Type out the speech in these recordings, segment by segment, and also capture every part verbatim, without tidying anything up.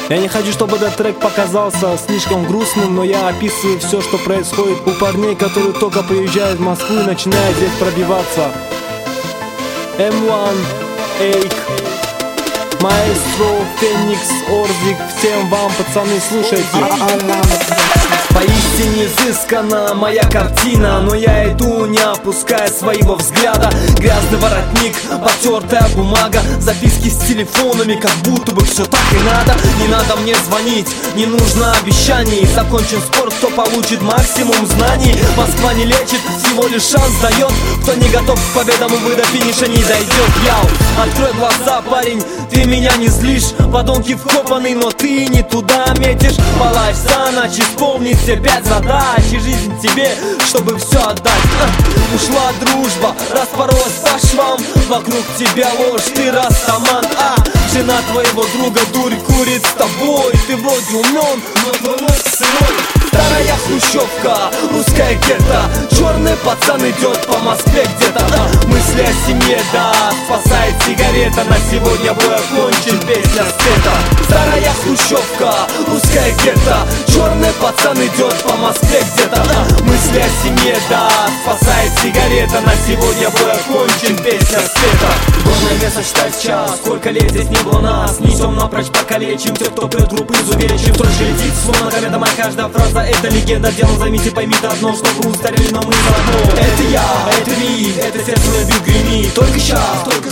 Я не хочу, чтобы этот трек показался слишком грустным, но я описываю все, что происходит у парней, которые только приезжают в Москву и начинают здесь пробиваться. эм один, Эйк, Маэстро, Феникс, Орзик, всем вам, пацаны, слушайте. Поистине изысканна моя картина, но я иду, не опуская своего взгляда. Грязный воротник, потертая бумага, записки с телефонами, как будто бы все так и надо. Не надо мне звонить, не нужно обещаний. Закончен спор, кто получит максимум знаний. Москва не лечит, всего лишь шанс дает. Кто не готов к победам, увы, до финиша не дойдет. Яу, открой глаза, парень, ты меня не злишь. Подонки вкопаны, но ты не туда метишь. Палаешь за ночь, исполни все пять задач, и жизнь тебе, чтобы все отдать. а, Ушла дружба, распоролась по швам. Вокруг тебя ложь, ты растаман. а, Жена твоего друга дурь курит с тобой. Ты вроде умен, но твой мозг сырой. Старая хрущевка, русская гетто. Черный пацан идет по Москве где-то. а, Мысли о семье, да, спасает сигарета. На сегодня бой окончен, песня света. Старая хрущевка, русская гетто. Черный пацан идет по Москве где-то. а, Мысли о семье, да, спасает сигарета. На сегодня бой окончен, песня света. Горное место считать час, сколько лет здесь не было нас. Несем напрочь, покалечим тех, кто прет группы изувечим. Столь же летит, словно комета, моя каждая фраза это легенда. Дело займите, поймите одно, что вы устарели, но мы заодно. Это я, это ви, это сердце на бит гремит. Только щас, только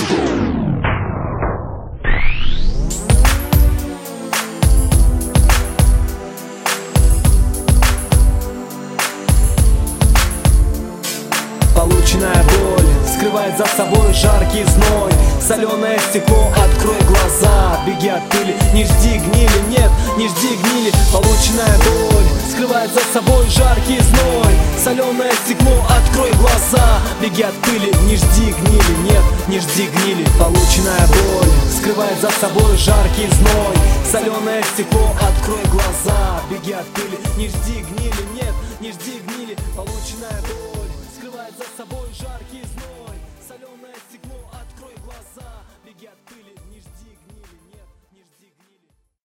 полученная боль скрывает за собой жаркий зной. Соленое стекло, открой глаза. Беги от пыли, не жди гнили, нет, не жди гнили. Полученная боль скрывает за собой жаркий зной. Соленое стекло, открой глаза. Беги от пыли, не жди гнили, нет, не жди гнили. Полученная боль скрывает за собой жаркий зной. Соленое стекло, открой глаза. Беги от пыли, не жди гнили, нет, не жди гнили. Полученная боль скрывает за собой жаркий зной. Соленое стекло, открой глаза. Беги от пыли.